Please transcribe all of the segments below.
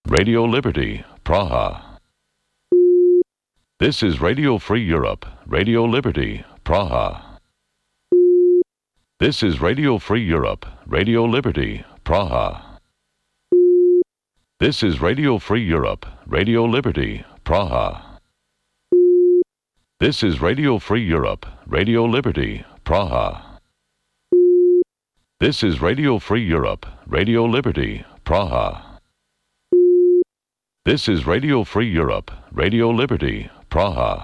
Radio Liberty, Praha. This is Radio Free Europe, Radio Liberty, Praha. This is Radio Free Europe, Radio Liberty, Praha. This is Radio Free Europe, Radio Liberty, Praha. This is Radio Free Europe, Radio Liberty, Praha. This is Radio Free Europe, Radio Liberty, Praha. This is Radio Free Europe, Radio Liberty, Praha.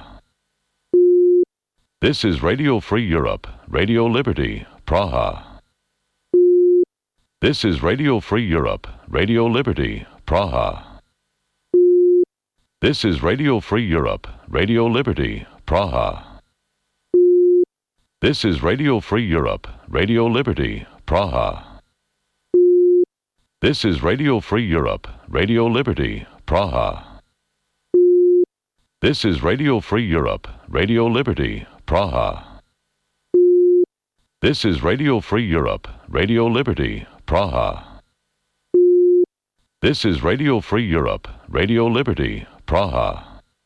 This is Radio Free Europe, Radio Liberty, Praha. This is Radio Free Europe, Radio Liberty, Praha. This is Radio Free Europe, Radio Liberty, Praha. This is Radio Free Europe, Radio Liberty, Praha. This is Radio Free Europe, Radio Liberty, Praha. This is Radio Free Europe, Radio Liberty, Praha. This is Radio Free Europe, Radio Liberty, Praha. This is Radio Free Europe, Radio Liberty, Praha.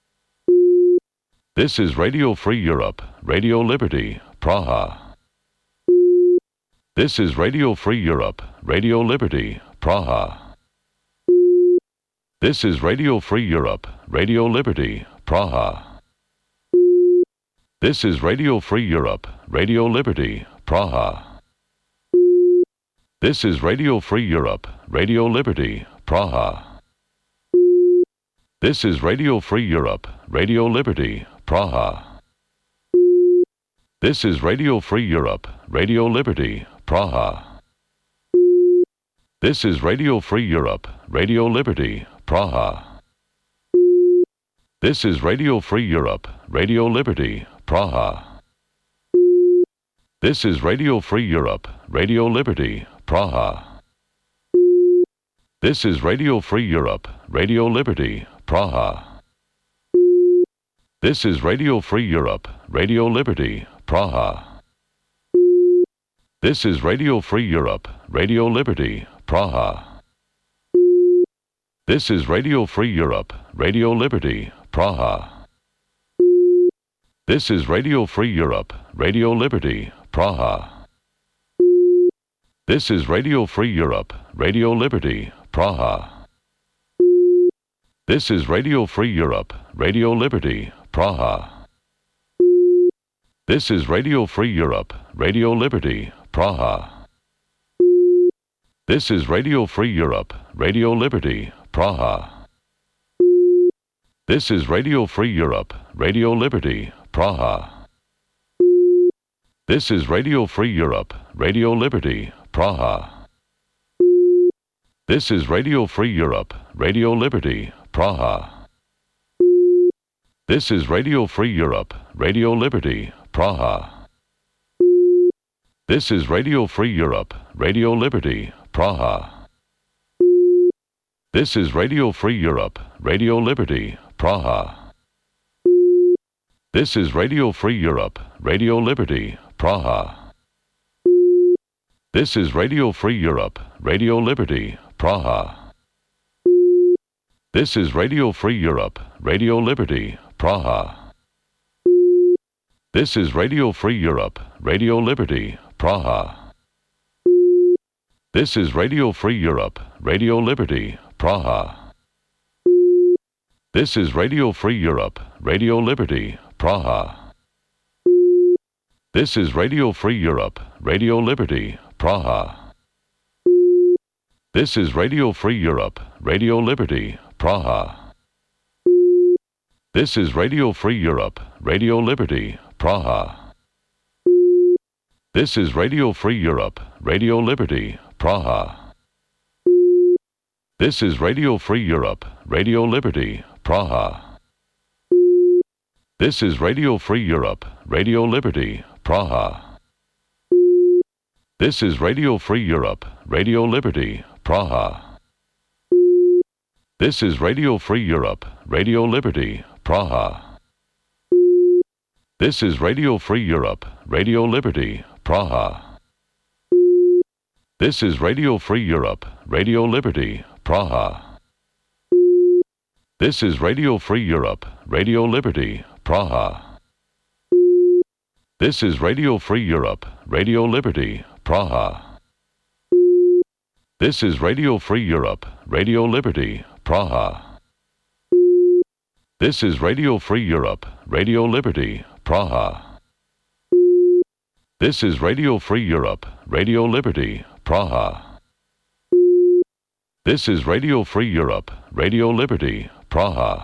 This is Radio Free Europe, Radio Liberty, Praha. This is Radio Free Europe, Radio Liberty, Praha. This is Radio Free Europe, Radio Liberty, Praha. This is Radio Free Europe, Radio Liberty, Praha. This is Radio Free Europe, Radio Liberty, Praha. This is Radio Free Europe, Radio Liberty, Praha. This is Radio Free Europe, Radio Liberty, Praha. This is Radio Free Europe, Radio Liberty, Praha. This is Radio Free Europe, Radio Liberty, Praha. This is Radio Free Europe, Radio Liberty, Praha. This is Radio Free Europe, Radio Liberty, Praha. This is Radio Free Europe, Radio Liberty, Praha. This is Radio Free Europe, Radio Liberty, Praha. This is Radio Free Europe, Radio Liberty, Praha. This is Radio Free Europe, Radio Liberty, Praha. This is Radio Free Europe, Radio Liberty, Praha. This is Radio Free Europe, Radio Liberty, Praha. This is Radio Free Europe, Radio Liberty, Praha. This is Radio Free Europe, Radio Liberty, Praha. This is Radio Free Europe, Radio Liberty, Praha. This is Radio Free Europe, Radio Liberty, Praha. This is Radio Free Europe, Radio Liberty, Praha. This is Radio Free Europe, Radio Liberty, Praha. This is Radio Free Europe, Radio Liberty, Praha. This is Radio Free Europe, Radio Liberty, Praha. This is Radio Free Europe, Radio Liberty, Praha. This is Radio Free Europe, Radio Liberty, Praha. This is Radio Free Europe, Radio Liberty, Praha. This is Radio Free Europe, Radio Liberty, Praha. This is Radio Free Europe, Radio Liberty, Praha. This is Radio Free Europe, Radio Liberty, Praha. This is Radio Free Europe, Radio Liberty, Praha. This is Radio Free Europe, Radio Liberty, Praha. This is Radio Free Europe, Radio Liberty, Praha. This is Radio Free Europe, Radio Liberty, Praha. This is Radio Free Europe, Radio Liberty, Praha. This is Radio Free Europe, Radio Liberty, Praha. This is Radio Free Europe, Radio Liberty, Praha. This is Radio Free Europe, Radio Liberty, Praha. This is Radio Free Europe, Radio Liberty, Praha. This is Radio Free Europe, Radio Liberty, Praha. This is Radio Free Europe, Radio Liberty, Praha. This is Radio Free Europe, Radio Liberty, Praha. This is Radio Free Europe, Radio Liberty, Praha. This is Radio Free Europe, Radio Liberty, Praha. This is Radio Free Europe, Radio Liberty, Praha. This is Radio Free Europe, Radio Liberty, Praha.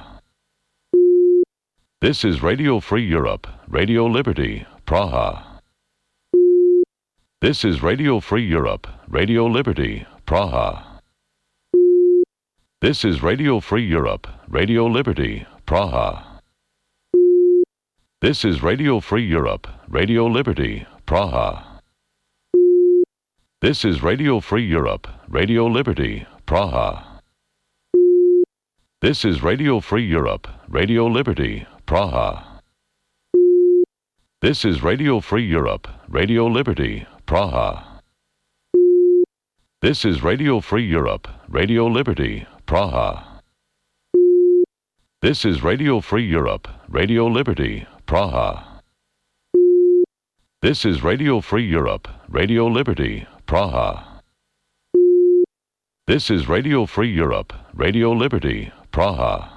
This is Radio Free Europe, Radio Liberty, Praha. This is Radio Free Europe, Radio Liberty, Praha. This is Radio Free Europe, Radio Liberty, Praha. This is Radio Free Europe, Radio Liberty, Praha. This is Radio Free Europe, Radio Liberty, Praha. This is Radio Free Europe, Radio Liberty, Praha. This is Radio Free Europe, Radio Liberty, Praha. This is Radio Free Europe, Radio Liberty, Praha. This is Radio Free Europe, Radio Liberty, Praha. This is Radio Free Europe, Radio Liberty, Praha. This is Radio Free Europe, Radio Liberty, Praha.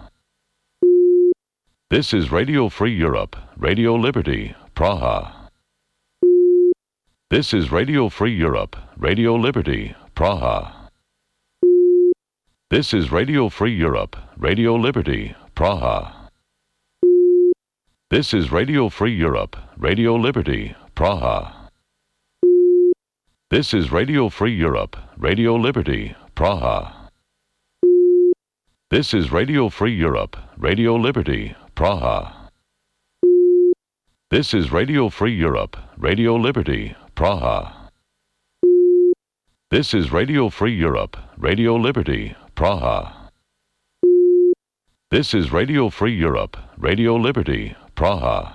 This is Radio Free Europe, Radio Liberty, Praha. This is Radio Free Europe, Radio Liberty, Praha. This is Radio Free Europe, Radio Liberty, Praha. This is Radio Free Europe, Radio Liberty, Praha. This is Radio Free Europe, Radio Liberty, Praha. This is Radio Free Europe, Radio Liberty, Praha. This is Radio Free Europe, Radio Liberty, Praha. This is Radio Free Europe, Radio Liberty, Praha. This is Radio Free Europe, Radio Liberty, Praha.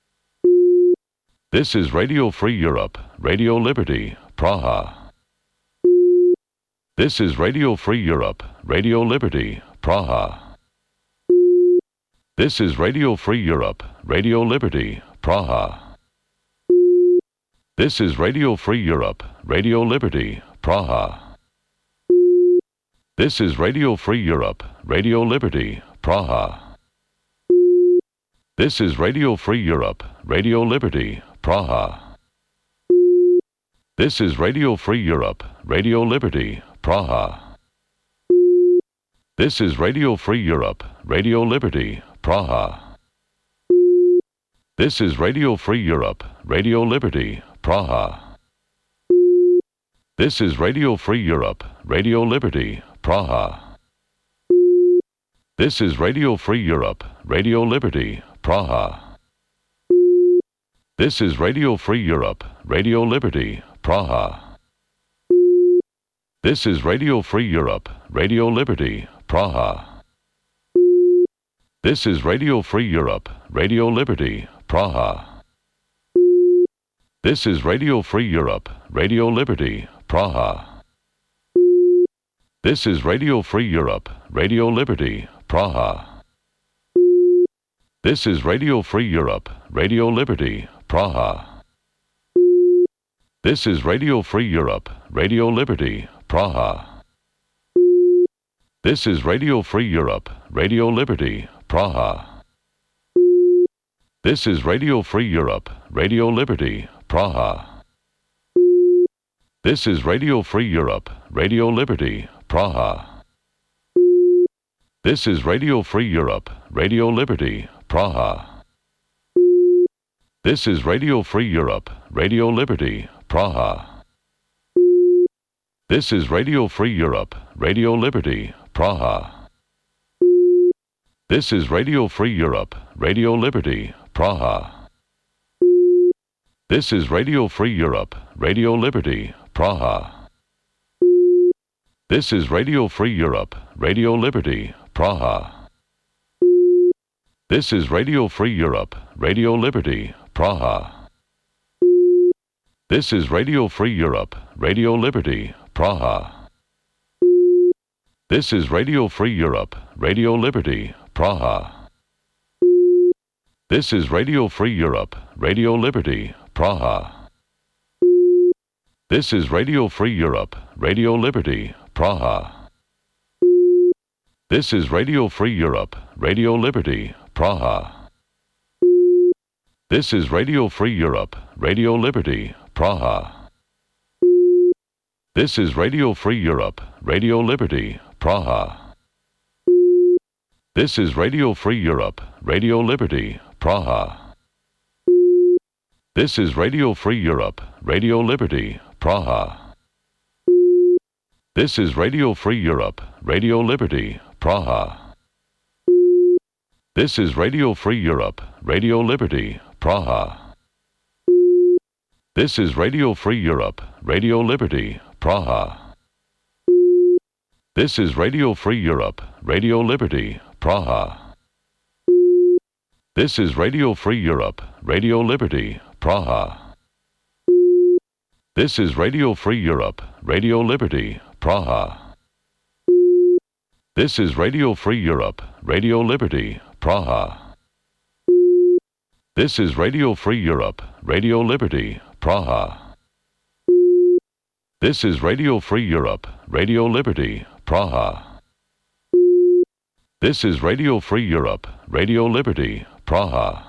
This is Radio Free Europe, Radio Liberty, Praha. This is Radio Free Europe, Radio Liberty, Praha. This is Radio Free Europe, Radio Liberty, Praha. This is Radio Free Europe, Radio Liberty, Praha. This is Radio Free Europe, Radio Liberty, Praha. This is Radio Free Europe, Radio Liberty, Praha. This is Radio Free Europe, Radio Liberty, Praha. This is Radio Free Europe, Radio Liberty, Praha. This is Radio Free Europe, Radio Liberty, Praha. This is Radio Free Europe, Radio Liberty, Praha. This is Radio Free Europe, Radio Liberty, Praha. This is Radio Free Europe, Radio Liberty, Praha. This is Radio Free Europe, Radio Liberty, Praha. This is Radio Free Europe, Radio Liberty, Praha. This is Radio Free Europe, Radio Liberty, Praha. This is Radio Free Europe, Radio Liberty, Praha. This is Radio Free Europe, Radio Liberty, Praha. This is Radio Free Europe, Radio Liberty, Praha. This is Radio Free Europe, Radio Liberty, Praha. This is Radio Free Europe, Radio Liberty, Praha. This is Radio Free Europe, Radio Liberty, Praha. This is Radio Free Europe, Radio Liberty, Praha. This is Radio Free Europe, Radio Liberty, Praha. This is Radio Free Europe, Radio Liberty, Praha. This is Radio Free Europe, Radio Liberty, Praha. This is Radio Free Europe, Radio Liberty, Praha. This is Radio Free Europe, Radio Liberty, Praha. This is Radio Free Europe, Radio Liberty, Praha. This is Radio Free Europe, Radio Liberty, Praha. This is Radio Free Europe, Radio Liberty, Praha. This is Radio Free Europe, Radio Liberty, Praha. This is Radio Free Europe, Radio Liberty, Praha. This is Radio Free Europe, Radio Liberty, Praha. This is Radio Free Europe, Radio Liberty, Praha. This is Radio Free Europe, Radio Liberty, Praha. This is Radio Free Europe, Radio Liberty, Praha. This is Radio Free Europe, Radio Liberty, Praha. This is Radio Free Europe, Radio Liberty, Praha. This is Radio Free Europe, Radio Liberty, Praha. This is Radio Free Europe, Radio Liberty, Praha. This is Radio Free Europe, Radio Liberty, Praha. This is Radio Free Europe, Radio Liberty, Praha. This is Radio Free Europe, Radio Liberty, Praha. This is Radio Free Europe, Radio Liberty, Praha. This is Radio Free Europe, Radio Liberty, Praha. This is Radio Free Europe, Radio Liberty, Praha. This is Radio Free Europe, Radio Liberty, Praha.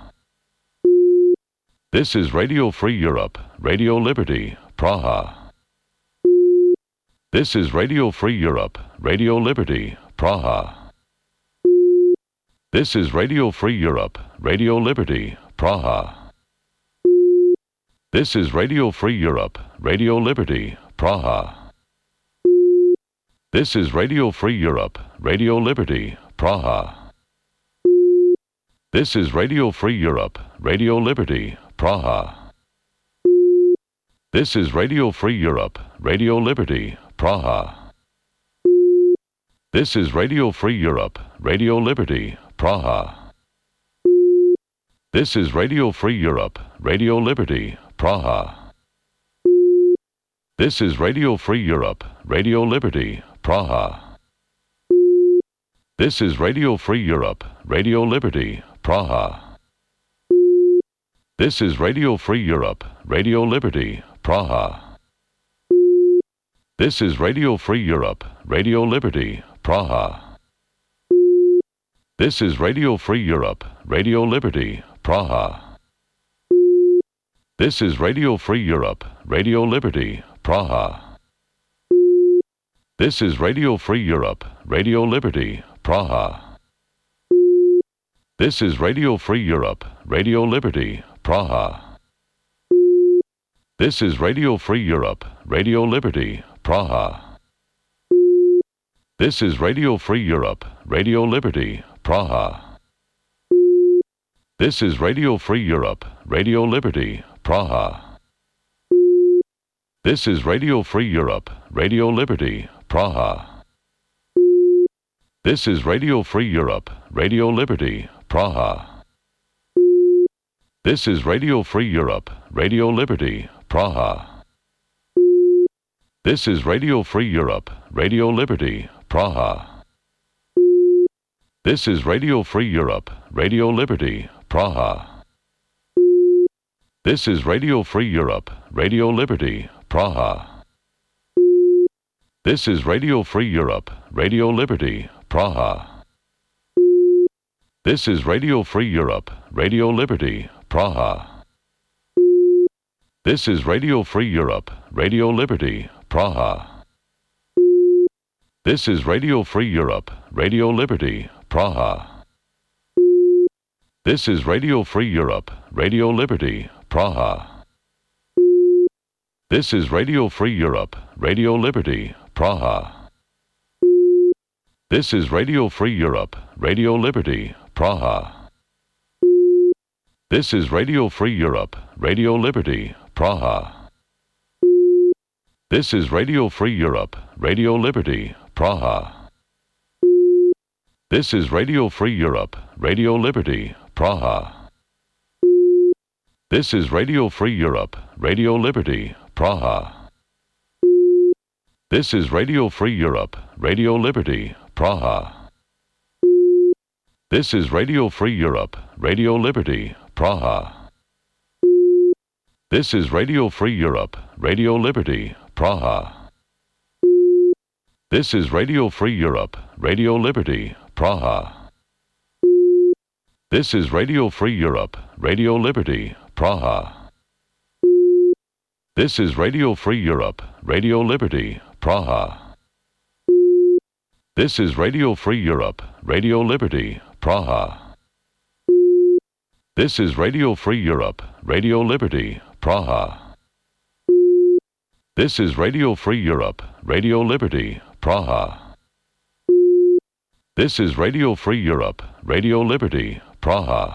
This is Radio Free Europe, Radio Liberty, Praha. This is Radio Free Europe, Radio Liberty, Praha. This is Radio Free Europe, Radio Liberty, Praha. This is Radio Free Europe, Radio Liberty, Praha. This is Radio Free Europe, Radio Liberty, Praha. This is Radio Free Europe, Radio Liberty, Praha. This is Radio Free Europe, Radio Liberty, Praha. This is Radio Free Europe, Radio Liberty, Praha. This is Radio Free Europe, Radio Liberty, Praha. This is Radio Free Europe, Radio Liberty, Praha. This is Radio Free Europe, Radio Liberty, Praha. This is Radio Free Europe, Radio Liberty, Praha. This is Radio Free Europe, Radio Liberty, Praha. This is Radio Free Europe, Radio Liberty, Praha. This is Radio Free Europe, Radio Liberty, Praha. This is Radio Free Europe, Radio Liberty, Praha. This is Radio Free Europe, Radio Liberty, Praha. This is Radio Free Europe, Radio Liberty, Praha. This is Radio Free Europe, Radio Liberty, Praha. This is Radio Free Europe, Radio Liberty, Praha. This is Radio Free Europe, Radio Liberty, Praha. This is Radio Free Europe, Radio Liberty, Praha. This is Radio Free Europe, Radio Liberty, Praha. This is Radio Free Europe, Radio Liberty, Praha. This is Radio Free Europe, Radio Liberty, Praha. This is Radio Free Europe, Radio Liberty, Praha. This is Radio Free Europe, Radio Liberty, Praha. This is Radio Free Europe, Radio Liberty, Praha. This is Radio Free Europe, Radio Liberty, Praha. This is Radio Free Europe, Radio Liberty, Praha. This is Radio Free Europe, Radio Liberty, Praha. This is Radio Free Europe, Radio Liberty, Praha. This is Radio Free Europe, Radio Liberty, Praha. This is Radio Free Europe, Radio Liberty, Praha. This is Radio Free Europe, Radio Liberty, Praha. This is Radio Free Europe, Radio Liberty, Praha. This is Radio Free Europe, Radio Liberty, Praha. This is Radio Free Europe, Radio Liberty, Praha. This is Radio Free Europe, Radio Liberty, Praha. This is Radio Free Europe, Radio Liberty, Praha. This is Radio Free Europe, Radio Liberty, Praha. This is Radio Free Europe, Radio Liberty, Praha. This is Radio Free Europe, Radio Liberty, Praha. This is Radio Free Europe, Radio Liberty, Praha. This is Radio Free Europe, Radio Liberty, Praha. This is Radio Free Europe, Radio Liberty, Praha. This is Radio Free Europe, Radio Liberty, Praha.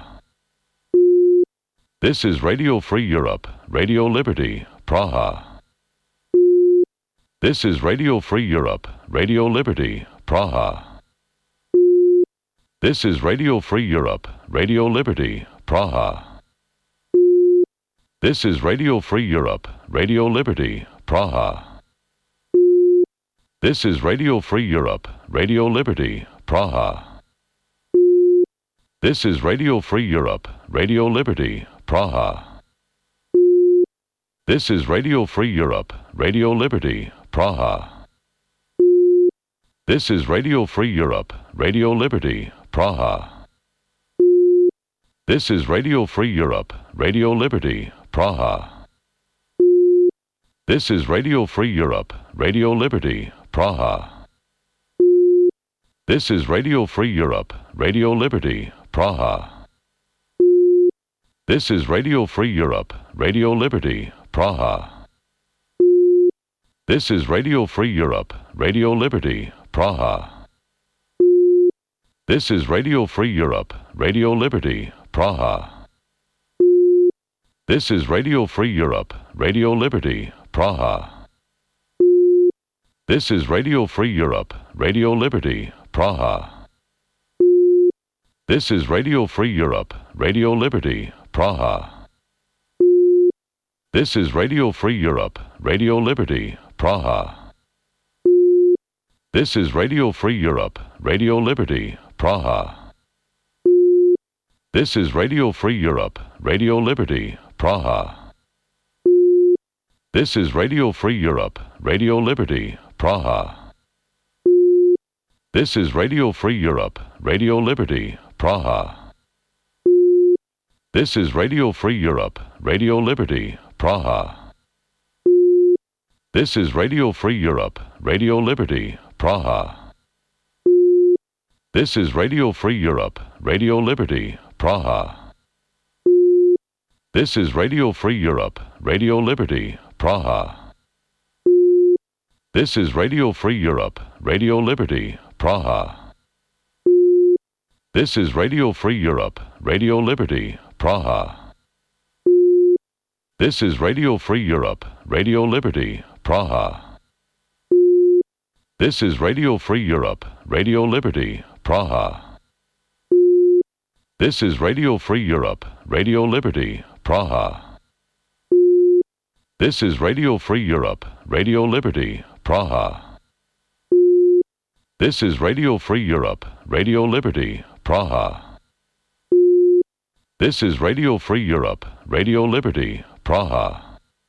This is Radio Free Europe, Radio Liberty, Praha. This is Radio Free Europe, Radio Liberty, Praha. This is Radio Free Europe, Radio Liberty, Praha. This is Radio Free Europe, Radio Liberty, Praha. This is Radio Free Europe, Radio Liberty, Praha. This is Radio Free Europe, Radio Liberty, Praha. This is Radio Free Europe, Radio Liberty, Praha. This is Radio Free Europe, Radio Liberty, Praha. This is Radio Free Europe, Radio Liberty, Praha. This is Radio Free Europe, Radio Liberty, Praha. This is Radio Free Europe, Radio Liberty, Praha. This is Radio Free Europe, Radio Liberty, Praha. This is Radio Free Europe, Radio Liberty, Praha. This is Radio Free Europe, Radio Liberty, Praha. This is Radio Free Europe, Radio Liberty, Praha. This is Radio Free Europe, Radio Liberty, Praha. This is Radio Free Europe, Radio Liberty, Praha. This is Radio Free Europe, Radio Liberty, Praha. This is Radio Free Europe, Radio Liberty, Praha. This is Radio Free Europe, Radio Liberty, Praha. This is Radio Free Europe, Radio Liberty, Praha. This is Radio Free Europe, Radio Liberty, Praha. This is Radio Free Europe, Radio Liberty, Praha. This is Radio Free Europe, Radio Liberty, Praha. This is Radio Free Europe, Radio Liberty, Praha. This is Radio Free Europe, Radio Liberty, Praha. This is Radio Free Europe, Radio Liberty, Praha. This is Radio Free Europe, Radio Liberty, Praha. This is Radio Free Europe, Radio Liberty, Praha. This is Radio Free Europe, Radio Liberty, Praha. This is Radio Free Europe, Radio Liberty, Praha. This is Radio Free Europe, Radio Liberty, Praha. This is Radio Free Europe, Radio Liberty, Praha. This is Radio Free Europe, Radio Liberty, Praha.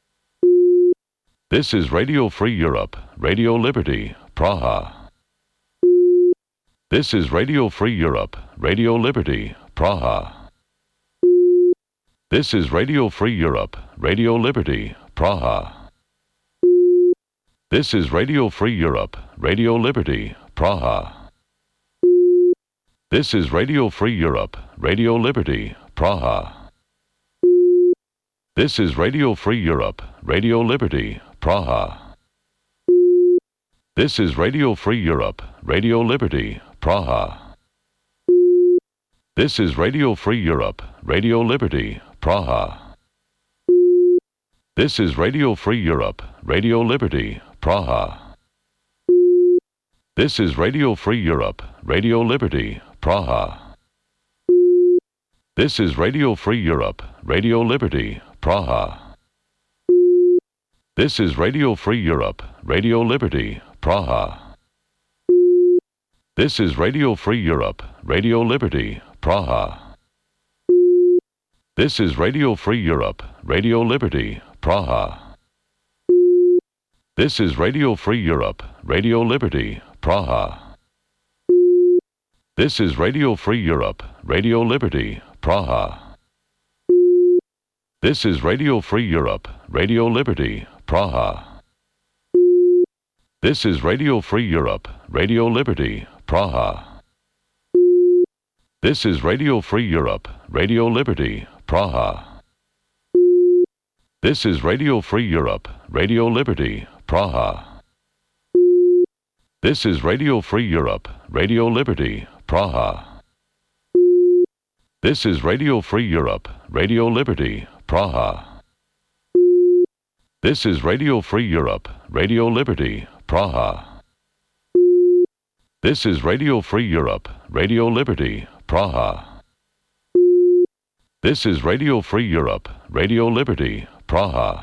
This is Radio Free Europe, Radio Liberty, Praha. This is Radio Free Europe, Radio Liberty, Praha. This is Radio Free Europe, Radio Liberty, Praha. This is Radio Free Europe, Radio Liberty, Praha. This is Radio Free Europe, Radio Liberty, Praha. This is Radio Free Europe, Radio Liberty, Praha. This is Radio Free Europe, Radio Liberty, Praha. This is Radio Free Europe, Radio Liberty, Praha. This is Radio Free Europe, Radio Liberty, Praha. This is Radio Free Europe, Radio Liberty, Praha. This is Radio Free Europe, Radio Liberty, Praha. This is Radio Free Europe, Radio Liberty, Praha. This is Radio Free Europe, Radio Liberty, Praha. This is Radio Free Europe, Radio Liberty, Praha. This is Radio Free Europe, Radio Liberty, Praha. This is Radio Free Europe, Radio Liberty, Praha. This is Radio Free Europe, Radio Liberty, Praha. This is Radio Free Europe, Radio Liberty, Praha. This is Radio Free Europe, Radio Liberty, Praha. This is Radio Free Europe, Radio Liberty, Praha. This is Radio Free Europe, Radio Liberty, Praha. This is Radio Free Europe, Radio Liberty, Praha. This is Radio Free Europe, Radio Liberty, Praha. This is Radio Free Europe, Radio Liberty, Praha. This is Radio Free Europe, Radio Liberty, Praha.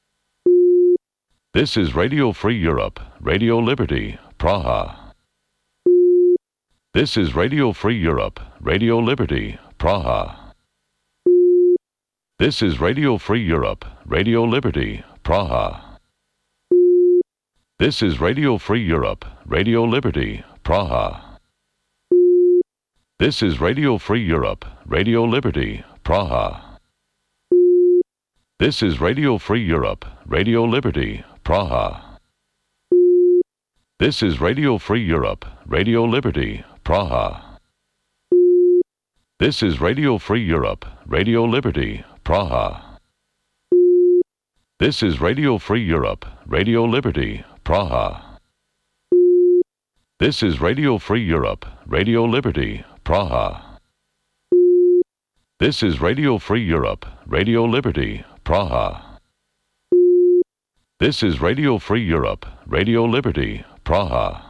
This is Radio Free Europe, Radio Liberty, Praha. This is Radio Free Europe, Radio Liberty, Praha. This is Radio Free Europe, Radio Liberty, Praha. This is Radio Free Europe, Radio Liberty, Praha. This is Radio Free Europe, Radio Liberty, Praha. This is Radio Free Europe, Radio Liberty, Praha. This is Radio Free Europe, Radio Liberty, Praha. This is Radio Free Europe, Radio Liberty, Praha. This is Radio Free Europe, Radio Liberty, Praha. This is Radio Free Europe, Radio Liberty, Praha. This is Radio Free Europe, Radio Liberty, Praha. This is Radio Free Europe, Radio Liberty, Praha.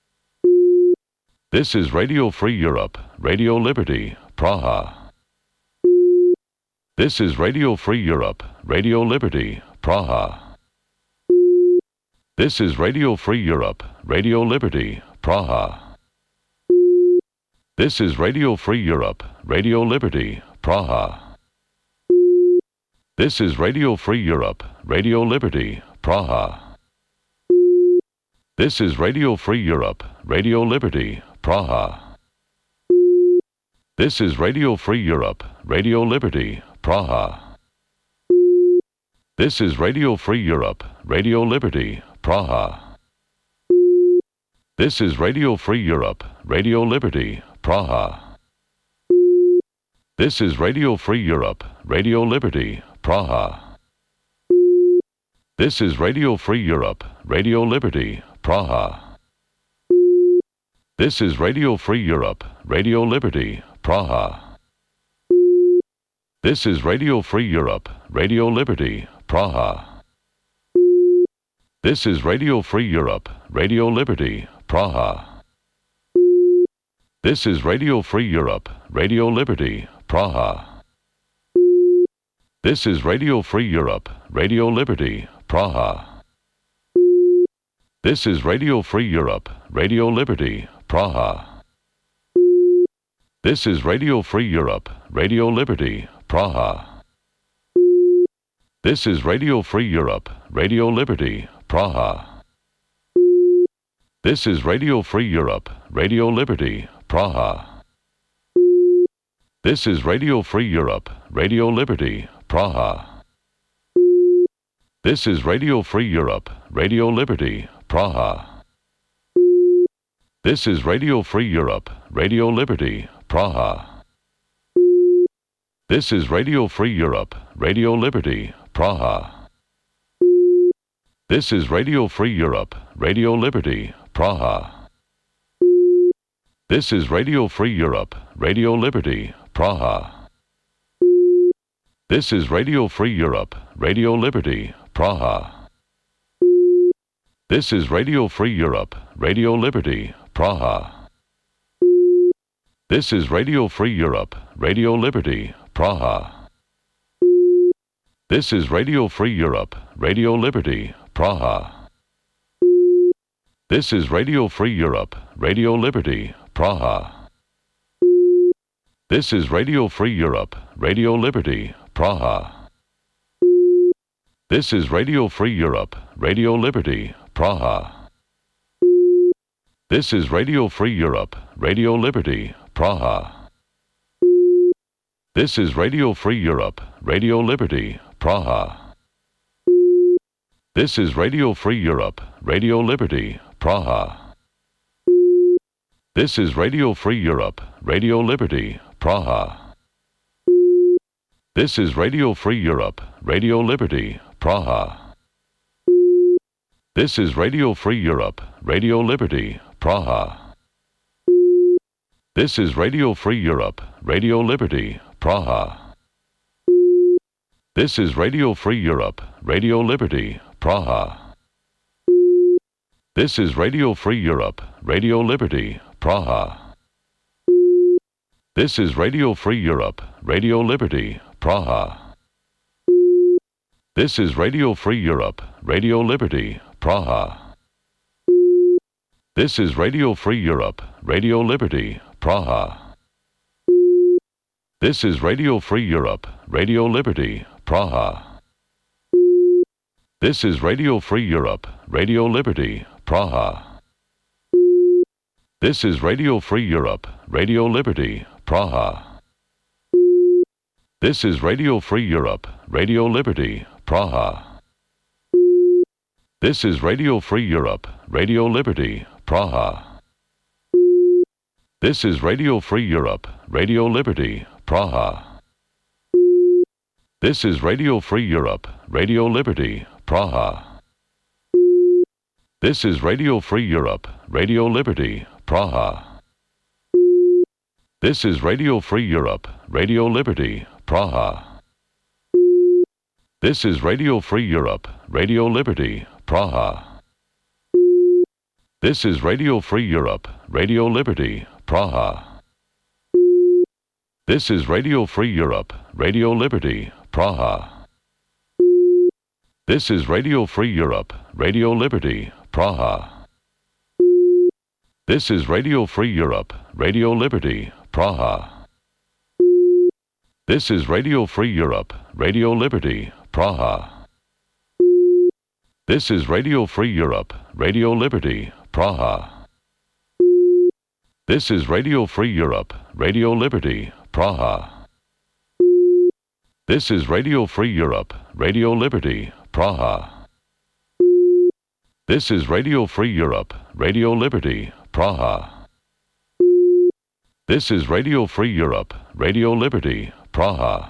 This is Radio Free Europe, Radio Liberty, Praha. This is Radio Free Europe, Radio Liberty, Praha. This is Radio Free Europe, Radio Liberty, Praha. This is Radio Free Europe, Radio Liberty, Praha. This is Radio Free Europe, Radio Liberty, Praha. This is Radio Free Europe, Radio Liberty, Praha. This is Radio Free Europe, Radio Liberty, Praha. This is Radio Free Europe, Radio Liberty, Praha. This is Radio Free Europe, Radio Liberty, Praha. This is Radio Free Europe, Radio Liberty, Praha. This is Radio Free Europe, Radio Liberty, Praha. This is Radio Free Europe, Radio Liberty, Praha. This is Radio Free Europe, Radio Liberty, Praha. This is Radio Free Europe, Radio Liberty, Praha. This is Radio Free Europe, Radio Liberty, Praha. This is Radio Free Europe, Radio Liberty, Praha. This is Radio Free Europe, Radio Liberty, Praha. This is Radio Free Europe, Radio Liberty, Praha. This is Radio Free Europe, Radio Liberty, Praha. This is Radio Free Europe, Radio Liberty, Praha. This is Radio Free Europe, Radio Liberty, Praha. This is Radio Free Europe, Radio Liberty, Praha. This is Radio Free Europe, Radio Liberty, Praha. This is Radio Free Europe, Radio Liberty, Praha. This is Radio Free Europe, Radio Liberty, Praha. This is Radio Free Europe, Radio Liberty, Praha. This is Radio Free Europe, Radio Liberty, Praha. This is Radio Free Europe, Radio Liberty, Praha. This is Radio Free Europe, Radio Liberty, Praha. This is Radio Free Europe, Radio Liberty, Praha. This is Radio Free Europe, Radio Liberty, Praha. This is Radio Free Europe, Radio Liberty, Praha. This is Radio Free Europe, Radio Liberty, Praha. This is Radio Free Europe, Radio Liberty, Praha. This is Radio Free Europe, Radio Liberty, Praha. This is Radio Free Europe, Radio Liberty, Praha. This is Radio Free Europe, Radio Liberty, Praha. This is Radio Free Europe, Radio Liberty, Praha. This is Radio Free Europe, Radio Liberty, Praha. This is Radio Free Europe, Radio Liberty, Praha. This is Radio Free Europe, Radio Liberty, Praha. This is Radio Free Europe, Radio Liberty, Praha. This is Radio Free Europe, Radio Liberty, Praha. This is Radio Free Europe, Radio Liberty, Praha. This is Radio Free Europe, Radio Liberty, Praha. This is Radio Free Europe, Radio Liberty, Praha. This is Radio Free Europe, Radio Liberty, Praha. This is Radio Free Europe, Radio Liberty, Praha. This is Radio Free Europe, Radio Liberty, Praha. This is Radio Free Europe, Radio Liberty, Praha. This is Radio Free Europe, Radio Liberty, Praha. This is Radio Free Europe, Radio Liberty, Praha. This is Radio Free Europe, Radio Liberty, Praha. This is Radio Free Europe, Radio Liberty, Praha. This is Radio Free Europe, Radio Liberty, Praha. This is Radio Free Europe, Radio Liberty, Praha. This is Radio Free Europe, Radio Liberty, Praha. This is Radio Free Europe, Radio Liberty, Praha. This is Radio Free Europe, Radio Liberty, Praha. This is Radio Free Europe, Radio Liberty, Praha. This is Radio Free Europe, Radio Liberty, Praha. This is Radio Free Europe, Radio Liberty, Praha. This is Radio Free Europe, Radio Liberty, Praha. This is Radio Free Europe, Radio Liberty, Praha. This is Radio Free Europe, Radio Liberty, Praha.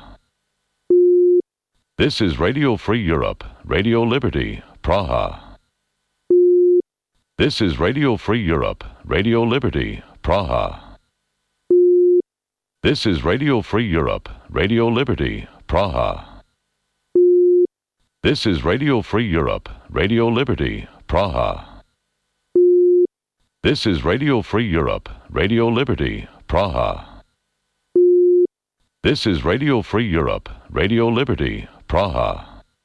This is Radio Free Europe, Radio Liberty, Praha. This is Radio Free Europe, Radio Liberty, Praha. This is Radio Free Europe, Radio Liberty, Praha. This is Radio Free Europe, Radio Liberty, Praha. This is Radio Free Europe, Radio Liberty, Praha. This is Radio Free Europe, Radio Liberty, Praha.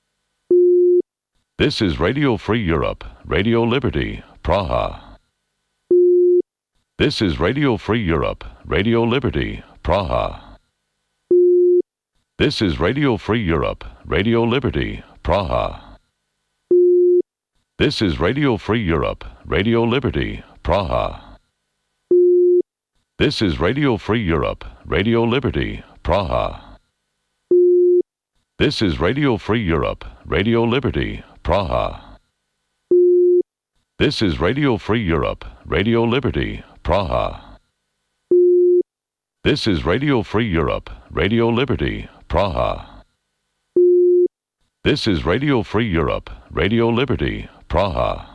This is Radio Free Europe, Radio Liberty, Praha. This is Radio Free Europe, Radio Liberty, Praha. This is Radio Free Europe, Radio Liberty, Praha. This is Radio Free Europe, Radio Liberty, Praha. This is Radio Free Europe, Radio Liberty, Praha. This is Radio Free Europe, Radio Liberty, Praha. This is Radio Free Europe, Radio Liberty, Praha. This is Radio Free Europe, Radio Liberty, Praha. This is Radio Free Europe, Radio Liberty, Praha.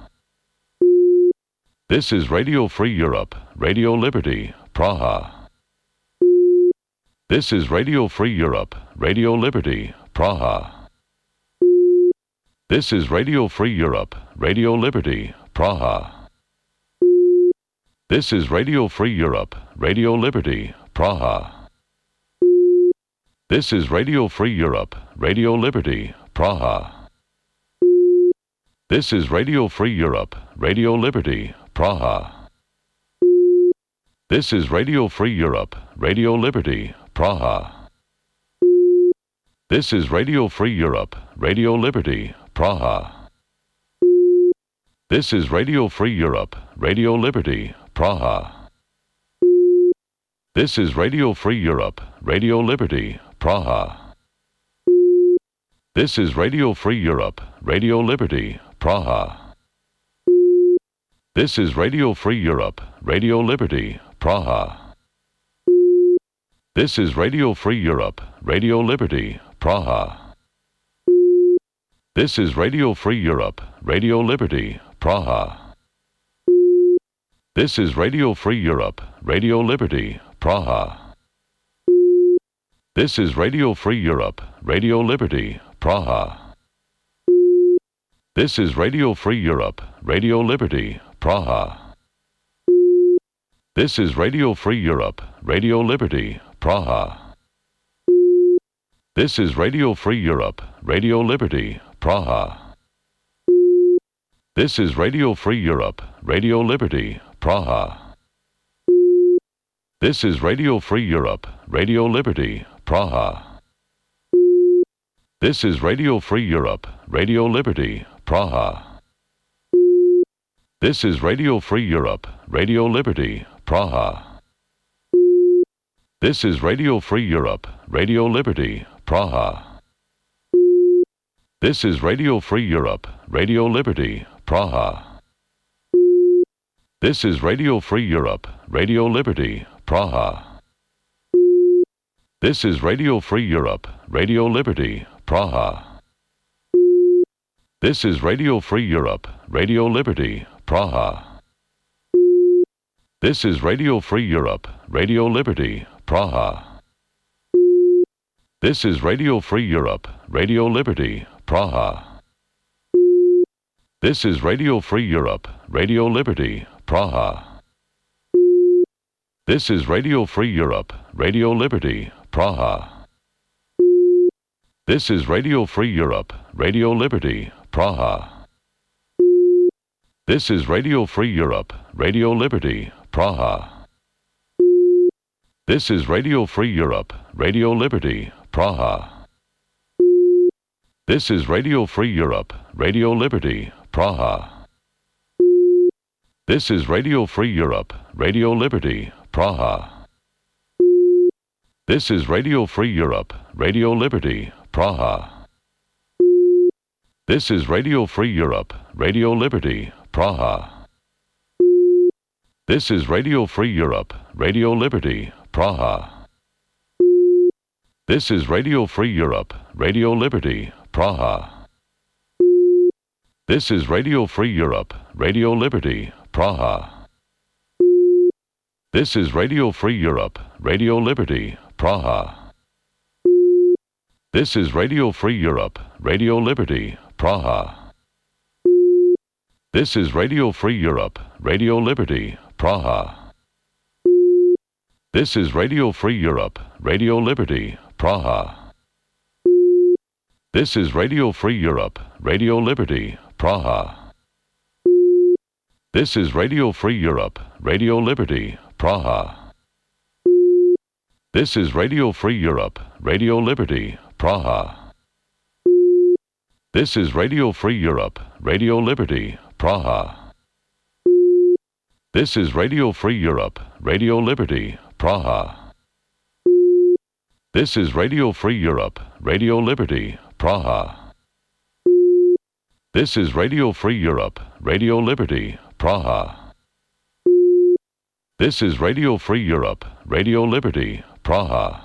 This is Radio Free Europe, Radio Liberty, Praha. This is Radio Free Europe, Radio Liberty, Praha. This is Radio Free Europe, Radio Liberty, Praha. This is Radio Free Europe, Radio Liberty, Praha. This is Radio Free Europe, Radio Liberty, Praha. This is Radio Free Europe, Radio Liberty, Praha. This is Radio Free Europe, Radio Liberty, Praha. This is Radio Free Europe, Radio Liberty, Praha. This is Radio Free Europe, Radio Liberty, Praha. This is Radio Free Europe, Radio Liberty, Praha. This is Radio Free Europe, Radio Liberty, Praha. This is Radio Free Europe, Radio Liberty, Praha. This is Radio Free Europe, Radio Liberty, Praha. This is Radio Free Europe, Radio Liberty, Praha. This is Radio Free Europe, Radio Liberty, Praha. This is Radio Free Europe, Radio Liberty, Praha. This is Radio Free Europe, Radio Liberty, Praha. This is Radio Free Europe, Radio Liberty, Praha. This is Radio Free Europe, Radio Liberty, Praha. This is Radio Free Europe, Radio Liberty, Praha. This is Radio Free Europe, Radio Liberty, Praha. This is Radio Free Europe, Radio Liberty, Praha. This is Radio Free Europe, Radio Liberty, Praha. This is Radio Free Europe, Radio Liberty, Praha. This is Radio Free Europe, Radio Liberty, Praha. This is Radio Free Europe, Radio Liberty, Praha. This is Radio Free Europe, Radio Liberty, Praha. This is Radio Free Europe, Radio Liberty, Praha. This is Radio Free Europe, Radio Liberty, Praha. This is Radio Free Europe, Radio Liberty, Praha. This is Radio Free Europe, Radio Liberty, Praha. This is Radio Free Europe, Radio Liberty, Praha. This is Radio Free Europe, Radio Liberty, Praha. This is Radio Free Europe, Radio Liberty, Praha. This is Radio Free Europe, Radio Liberty, Praha. This is Radio Free Europe, Radio Liberty, Praha. This is Radio Free Europe, Radio Liberty, Praha. This is Radio Free Europe, Radio Liberty, Praha. This is Radio Free Europe, Radio Liberty, Praha. This is Radio Free Europe, Radio Liberty, Praha. This is Radio Free Europe, Radio Liberty, Praha. This is Radio Free Europe, Radio Liberty, Praha. This is Radio Free Europe, Radio Liberty, Praha. This is Radio Free Europe, Radio Liberty, Praha. This is Radio Free Europe, Radio Liberty, Praha. This is Radio Free Europe, Radio Liberty, Praha. This is Radio Free Europe, Radio Liberty, Praha. This is Radio Free Europe, Radio Liberty, Praha. This is Radio Free Europe, Radio Liberty, Praha. This is Radio Free Europe, Radio Liberty, Praha. This is Radio Free Europe, Radio Liberty, Praha. This is Radio Free Europe, Radio Liberty, Praha. This is Radio Free Europe, Radio Liberty, Praha. This is Radio Free Europe, Radio Liberty, Praha.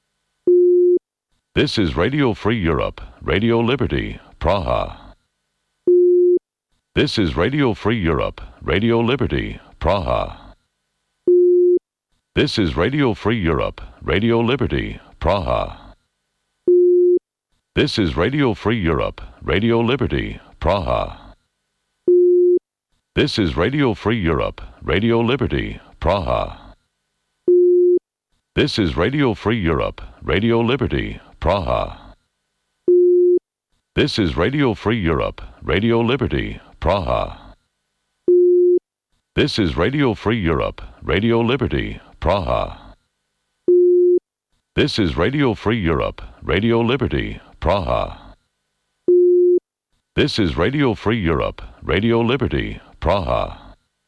This is Radio Free Europe, Radio Liberty, Praha. This is Radio Free Europe, Radio Liberty, Praha. This is Radio Free Europe, Radio Liberty, Praha. This is Radio Free Europe, Radio Liberty, Praha. This is Radio Free Europe, Radio Liberty, Praha. This is Radio Free Europe, Radio Liberty, Praha. This is Radio Free Europe, Radio Liberty, Praha. This is Radio Free Europe, Radio Liberty, Praha. This is Radio Free Europe, Radio Liberty, Praha. This is Radio Free Europe, Radio Liberty, Praha.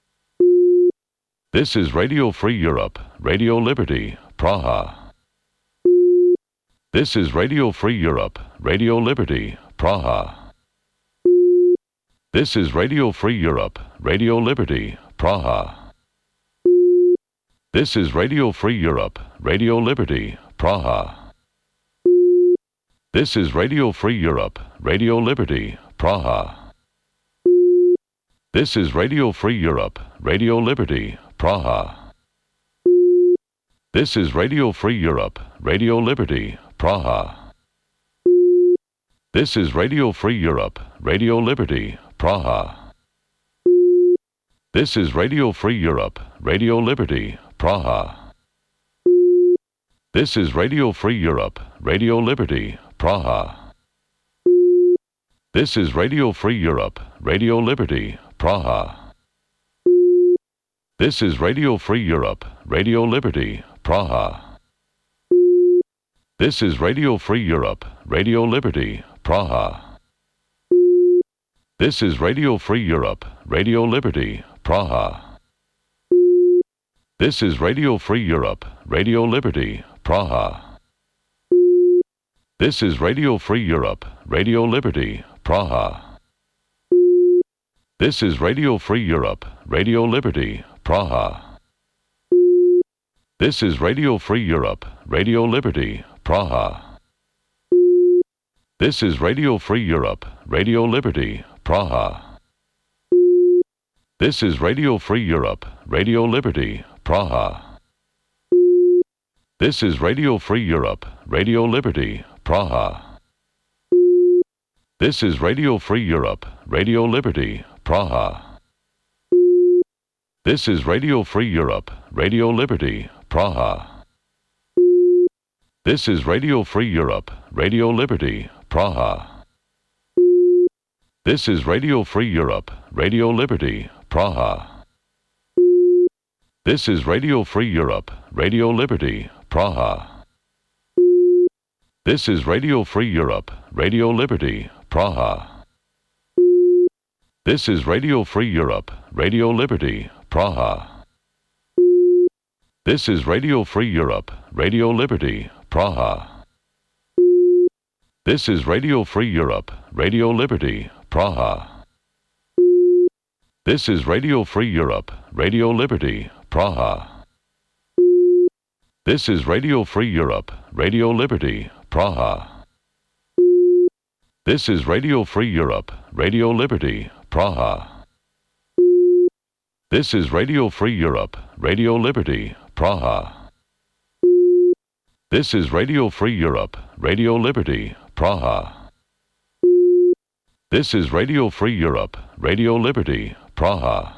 This is Radio Free Europe, Radio Liberty, Praha. This is Radio Free Europe, Radio Liberty, Praha. This is Radio Free Europe, Radio Liberty, Praha. This is Radio Free Europe, Radio Liberty, Praha. This is Radio Free Europe, Radio Liberty, Praha. This is Radio Free Europe, Radio Liberty, Praha. This is Radio Free Europe, Radio Liberty, Praha. This is Radio Free Europe, Radio Liberty, Praha. This is Radio Free Europe, Radio Liberty, Praha. This is Radio Free Europe, Radio Liberty, Praha. This is Radio Free Europe, Radio Liberty, Praha. This is Radio Free Europe, Radio Liberty, Praha. This is Radio Free Europe, Radio Liberty, Praha. This is Radio Free Europe, Radio Liberty, Praha. This is Radio Free Europe, Radio Liberty, Praha. This is Radio Free Europe, Radio Liberty, Praha. This is Radio Free Europe, Radio Liberty, Praha. This is Radio Free Europe, Radio Liberty, Praha. This is Radio Free Europe, Radio Liberty, Praha. This is Radio Free Europe, Radio Liberty, Praha. This is Radio Free Europe, Radio Liberty, Praha. This is Radio Free Europe, Radio Liberty, Praha. This is Radio Free Europe, Radio Liberty, Praha. This is Radio Free Europe, Radio Liberty, Praha. This is Radio Free Europe, Radio Liberty, Praha. This is Radio Free Europe, Radio Liberty, Praha. This is Radio Free Europe, Radio Liberty, Praha. This is Radio Free Europe, Radio Liberty, Praha. This is Radio Free Europe, Radio Liberty, Praha. This is Radio Free Europe, Radio Liberty, Praha. This is Radio Free Europe, Radio Liberty, Praha. This is Radio Free Europe, Radio Liberty, Praha. This is Radio Free Europe, Radio Liberty, Praha. This is Radio Free Europe, Radio Liberty, Praha. This is Radio Free Europe, Radio Liberty, Praha. This is Radio Free Europe, Radio Liberty, Praha.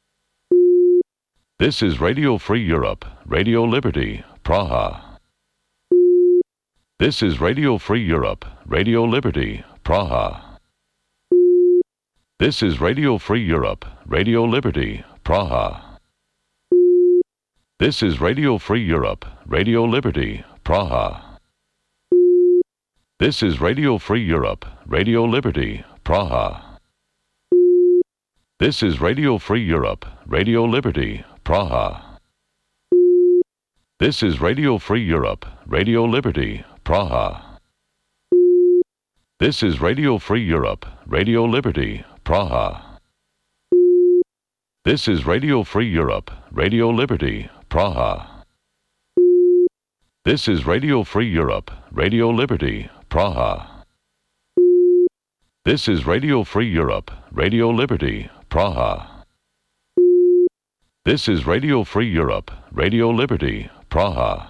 This is Radio Free Europe, Radio Liberty, Praha. This is Radio Free Europe, Radio Liberty, Praha. This is Radio Free Europe, Radio Liberty, Praha. This is Radio Free Europe, Radio Liberty, Praha. This is Radio Free Europe, Radio Liberty, Praha. This is Radio Free Europe, Radio Liberty, Praha. This is Radio Free Europe, Radio Liberty, Praha. This is Radio Free Europe, Radio Liberty, Praha. This is Radio Free Europe, Radio Liberty, Praha. This is Radio Free Europe, Radio Liberty, Praha. This is Radio Free Europe, Radio Liberty, Praha. This is Radio Free Europe, Radio Liberty, Praha.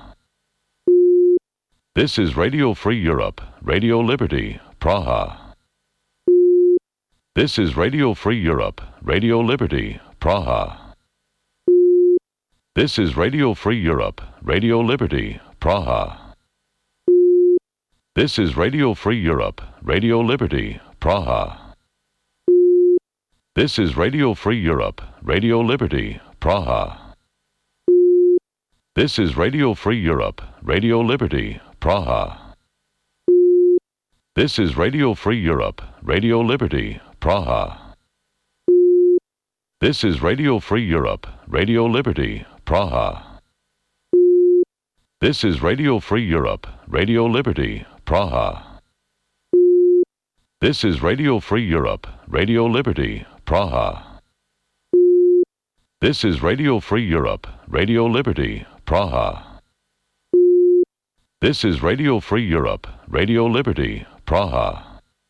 This is Radio Free Europe, Radio Liberty, Praha. This is Radio Free Europe, Radio Liberty, Praha. This is Radio Free Europe, Radio Liberty, Praha. This is Radio Free Europe, Radio Liberty, Praha. This is Radio Free Europe, Radio Liberty, Praha. This is Radio Free Europe, Radio Liberty, Praha. This is Radio Free Europe, Radio Liberty, Praha. This is Radio Free Europe, Radio Liberty, Praha. This is Radio Free Europe, Radio Liberty, Praha. This is Radio Free Europe, Radio Liberty, Praha. This is Radio Free Europe, Radio Liberty, Praha. This is Radio Free Europe, Radio Liberty, Praha.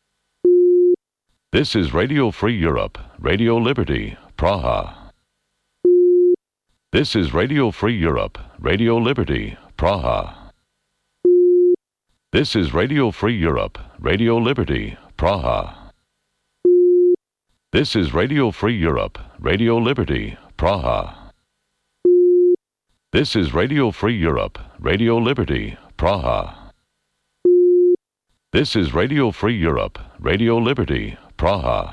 This is Radio Free Europe, Radio Liberty, Praha. This is Radio Free Europe, Radio Liberty, Praha. This is Radio Free Europe, Radio Liberty, Praha. This is Radio Free Europe, Radio Liberty, Praha. This is Radio Free Europe, Radio Liberty, Praha. This is Radio Free Europe, Radio Liberty, Praha.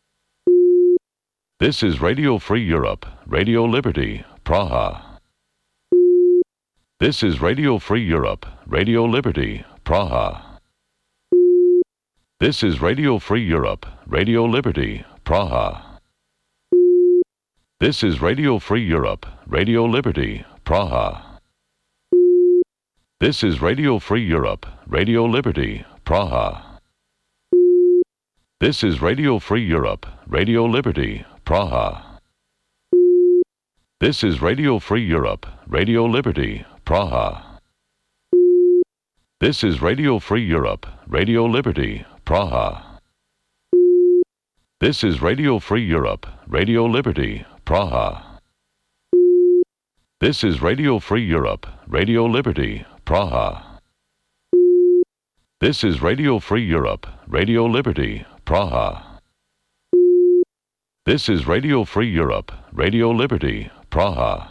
This is Radio Free Europe, Radio Liberty, Praha. This is Radio Free Europe, Radio Liberty, Praha. This is Radio Free Europe, Radio Liberty, Praha. This is Radio Free Europe, Radio Liberty, Praha. This is Radio Free Europe, Radio Liberty, Praha. This is Radio Free Europe, Radio Liberty, Praha. This is Radio Free Europe, Radio Liberty, Praha. This is Radio Free Europe, Radio Liberty, Praha. This is Radio Free Europe, Radio Liberty, Praha. This is Radio Free Europe, Radio Liberty, Praha. This is Radio Free Europe, Radio Liberty, Praha. This is Radio Free Europe, Radio Liberty, Praha.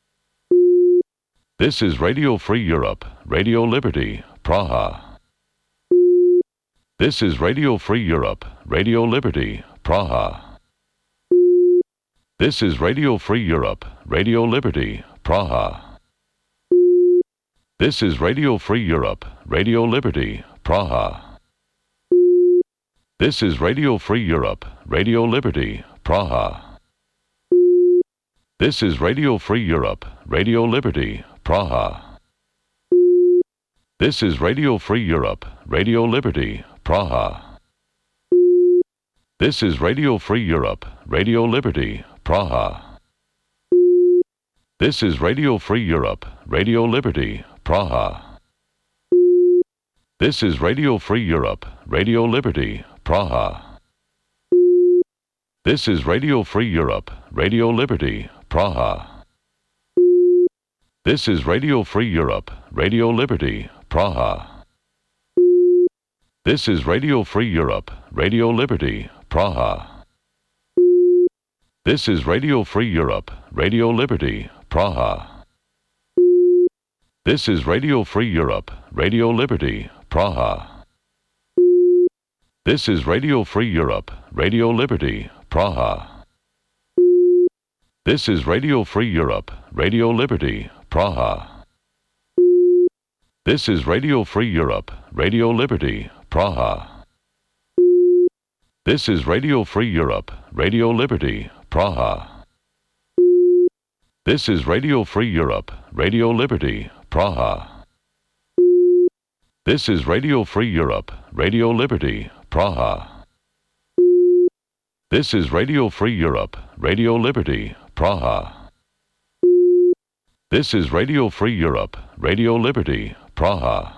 This is Radio Free Europe, Radio Liberty, Praha. This is Radio Free Europe, Radio Liberty, Praha. This is Radio Free Europe, Radio Liberty, Praha. This is Radio Free Europe, Radio Liberty, Praha. This is Radio Free Europe, Radio Liberty, Praha. This is Radio Free Europe, Radio Liberty, Praha. This is Radio Free Europe, Radio Liberty, Praha. This is Radio Free Europe, Radio Liberty, Praha. This is Radio Free Europe, Radio Liberty, Praha. This is Radio Free Europe, Radio Liberty, Praha. This is Radio Free Europe, Radio Liberty, Praha. This is Radio Free Europe, Radio Liberty, Praha. This is Radio Free Europe, Radio Liberty, Praha. This is Radio Free Europe, Radio Liberty, Praha. This is Radio Free Europe, Radio Liberty, Praha. This is Radio Free Europe, Radio Liberty, Praha. This is Radio Free Europe, Radio Liberty, Praha. This is Radio Free Europe, Radio Liberty, Praha. This is Radio Free Europe, Radio Liberty, Praha. This is Radio Free Europe, Radio Liberty, Praha. This is Radio Free Europe, Radio Liberty, Praha. This is Radio Free Europe, Radio Liberty, Praha. This is Radio Free Europe, Radio Liberty, Praha.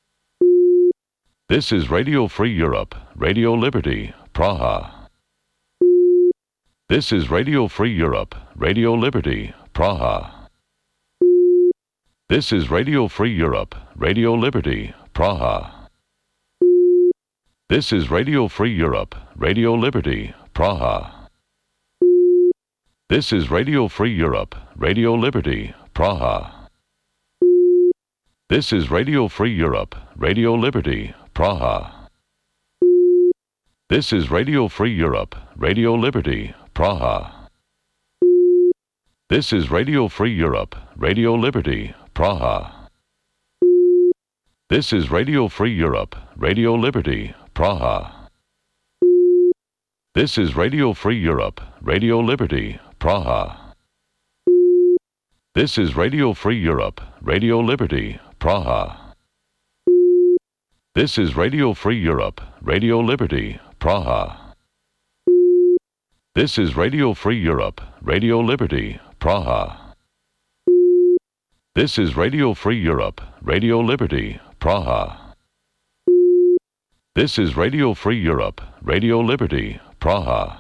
This is Radio Free Europe, Radio Liberty, Praha. This is Radio Free Europe, Radio Liberty, Praha. This is Radio Free Europe, Radio Liberty, Praha. This is Radio Free Europe, Radio Liberty, Praha. This is Radio Free Europe, Radio Liberty, Praha. This is Radio Free Europe, Radio Liberty, Praha. This is Radio Free Europe, Radio Liberty, Praha. This is Radio Free Europe, Radio Liberty, Praha. This is Radio Free Europe, Radio Liberty, Praha. This is Radio Free Europe, Radio Liberty, Praha. This is Radio Free Europe, Radio Liberty, Praha. This is Radio Free Europe, Radio Liberty, Praha. This is Radio Free Europe, Radio Liberty, Praha. This is Radio Free Europe, Radio Liberty, Praha. This is Radio Free Europe, Radio Liberty, Praha.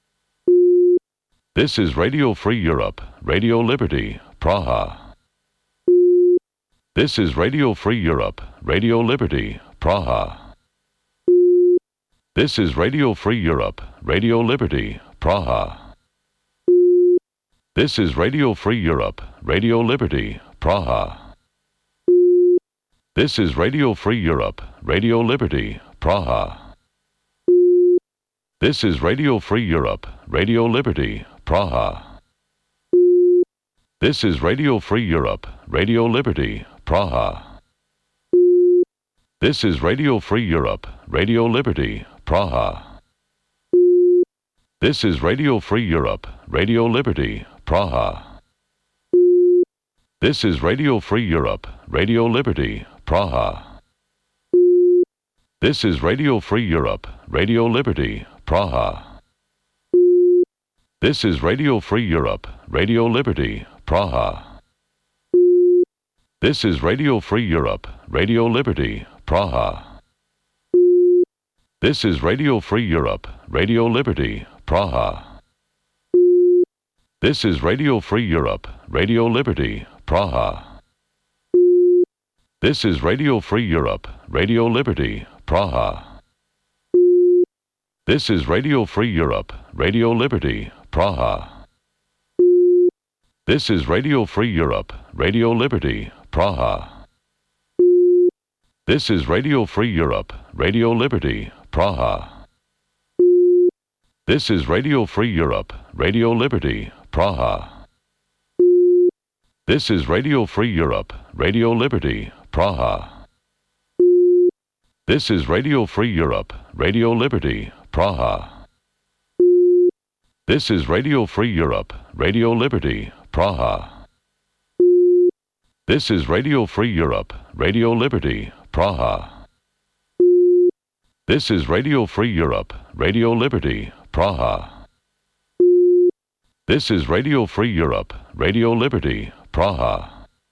This is Radio Free Europe, Radio Liberty, Praha. This is Radio Free Europe, Radio Liberty, Praha. This is Radio Free Europe, Radio Liberty, Praha. This is Radio Free Europe, Radio Liberty, Praha. This is Radio Free Europe, Radio Liberty, Praha. This is Radio Free Europe, Radio Liberty, Praha. This is Radio Free Europe, Radio Liberty, Praha. This is Radio Free Europe, Radio Liberty, Praha. This is Radio Free Europe, Radio Liberty, Praha. This is Radio Free Europe, Radio Liberty, Praha. This is Radio Free Europe, Radio Liberty, Praha. This is Radio Free Europe, Radio Liberty, Praha. This is Radio Free Europe, Radio Liberty, Praha. This is Radio Free Europe, Radio Liberty, Praha. This is Radio Free Europe, Radio Liberty, Praha. This is Radio Free Europe, Radio Liberty, Praha. This is Radio Free Europe, Radio Liberty, Praha. This is Radio Free Europe, Radio Liberty, Praha. This is Radio Free Europe, Radio Liberty, Praha. This is Radio Free Europe, Radio Liberty, Praha. This is Radio Free Europe, Radio Liberty, Praha. This is Radio Free Europe, Radio Liberty, Praha. This is Radio Free Europe, Radio Liberty, Praha. This is Radio Free Europe, Radio Liberty, Praha. This is Radio Free Europe, Radio Liberty, Praha. This is Radio Free Europe, Radio Liberty, Praha.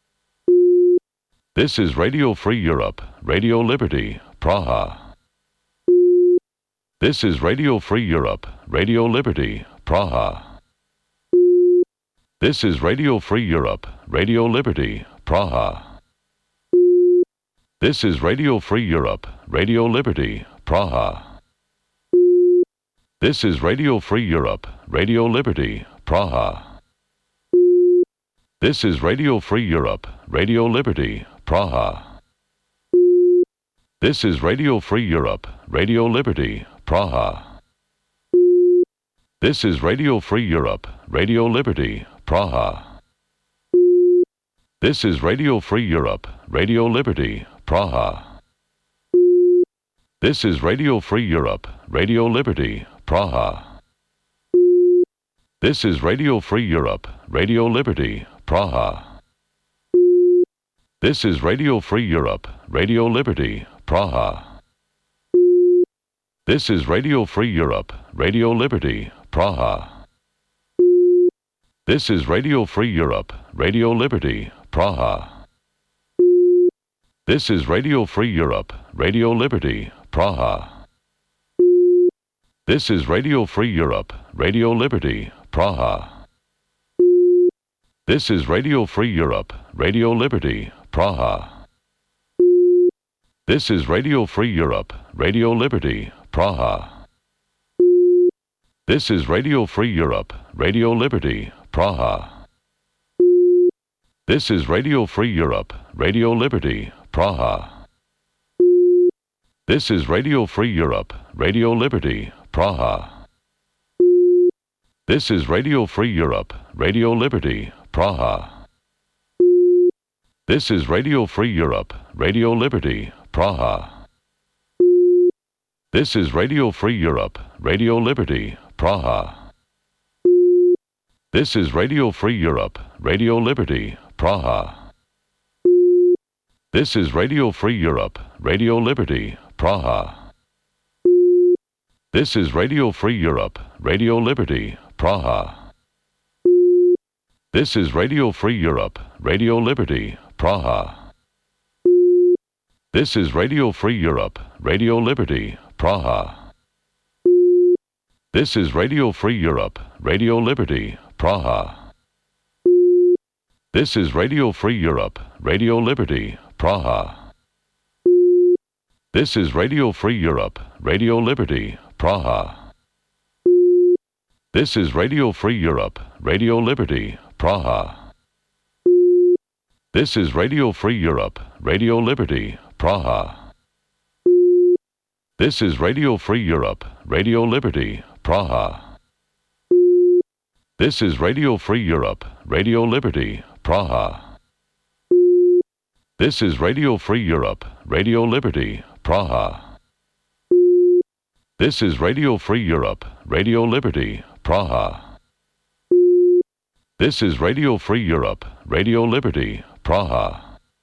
This is Radio Free Europe, Radio Liberty, Praha. This is Radio Free Europe, Radio Liberty, Praha. This is Radio Free Europe, Radio Liberty, Praha. This is Radio Free Europe, Radio Liberty, Praha. This is Radio Free Europe, Radio Liberty, Praha. This is Radio Free Europe, Radio Liberty, Praha. This is Radio Free Europe, Radio Liberty, Praha. This is Radio Free Europe, Radio Liberty, Praha. This is Radio Free Europe, Radio Liberty, Praha. This is Radio Free Europe, Radio Liberty, Praha. This is Radio Free Europe, Radio Liberty, Praha. This is Radio Free Europe, Radio Liberty, Praha. This is Radio Free Europe, Radio Liberty, Praha. This is Radio Free Europe, Radio Liberty, Praha. This is Radio Free Europe, Radio Liberty, Praha. This is Radio Free Europe, Radio Liberty, Praha. This is Radio Free Europe, Radio Liberty, Praha. This is Radio Free Europe, Radio Liberty, Praha. This is Radio Free Europe, Radio Liberty, Praha. This is Radio Free Europe, Radio Liberty, Praha. This is Radio Free Europe, Radio Liberty, Praha. This is Radio Free Europe, Radio Liberty, Praha. This is Radio Free Europe, Radio Liberty, Praha. This is Radio Free Europe, Radio Liberty, Praha. This is Radio Free Europe, Radio Liberty, Praha. This is Radio Free Europe, Radio Liberty, Praha. This is Radio Free Europe, Radio Liberty, Praha. This is Radio Free Europe, Radio Liberty, Praha. This is Radio Free Europe, Radio Liberty, Praha. This is Radio Free Europe, Radio Liberty, Praha. This is Radio Free Europe, Radio Liberty, Praha. This is Radio Free Europe, Radio Liberty, Praha. This is Radio Free Europe, Radio Liberty, Praha. This is Radio Free Europe, Radio Liberty, Praha. This is Radio Free Europe, Radio Liberty, Praha. This is Radio Free Europe, Radio Liberty, Praha. This is Radio Free Europe, Radio Liberty, Praha. This is Radio Free Europe, Radio Liberty, Praha. This is Radio Free Europe, Radio Liberty, Praha.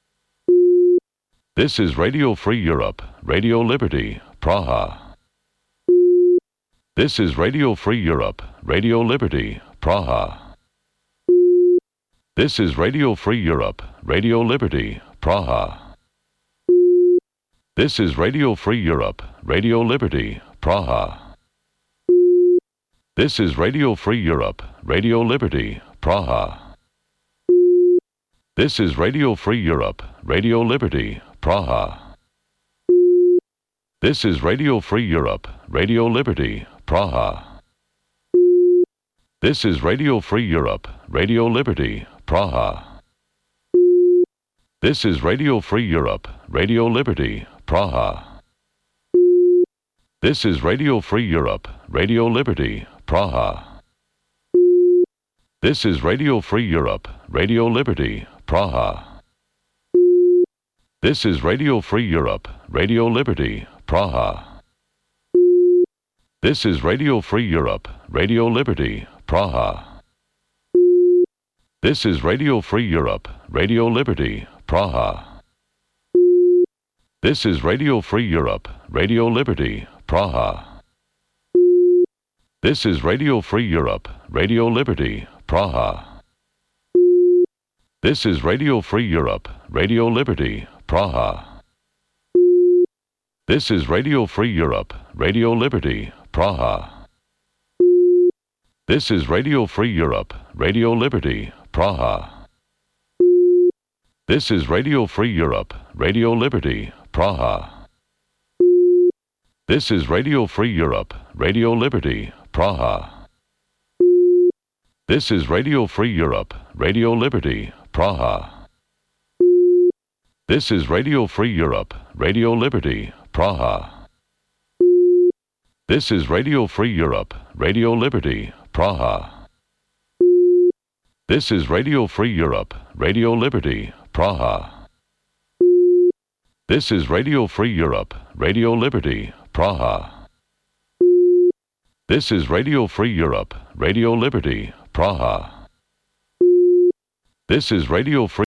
This is Radio Free Europe, Radio Liberty, Praha. This is Radio Free Europe, Radio Liberty, Praha. This is Radio Free Europe, Radio Liberty, Praha. This is Radio Free Europe, Radio Liberty, Praha. This is Radio Free Europe, Radio Liberty, Praha. This is Radio Free Europe, Radio Liberty, Praha. This is Radio Free Europe, Radio Liberty, Praha. This is Radio Free Europe, Radio Liberty, Praha. This is Radio Free Europe, Radio Liberty, Praha. This is Radio Free Europe, Radio Liberty, Praha. This is Radio Free Europe, Radio Liberty, Praha. This is Radio Free Europe, Radio Liberty, Praha. This is Radio Free Europe, Radio Liberty, Praha. This is Radio Free Europe, Radio Liberty, Praha. This is Radio Free Europe, Radio Liberty, Praha. This is Radio Free Europe, Radio Liberty, Praha. This is Radio Free Europe, Radio Liberty, Praha. This is Radio Free Europe, Radio Liberty, Praha. This is Radio Free Europe, Radio Liberty, Praha. This is Radio Free Europe, Radio Liberty, Praha. This is Radio Free Europe, Radio Liberty, Praha. This is Radio Free Europe, Radio Liberty, Praha. This is Radio Free Europe, Radio Liberty, Praha. This is Radio Free Europe, Radio Liberty, Praha. This is Radio Free Europe, Radio Liberty, Praha. This is Radio Free Europe, Radio Liberty, Praha. This is Radio Free Europe, Radio Liberty, Praha. This is Radio Free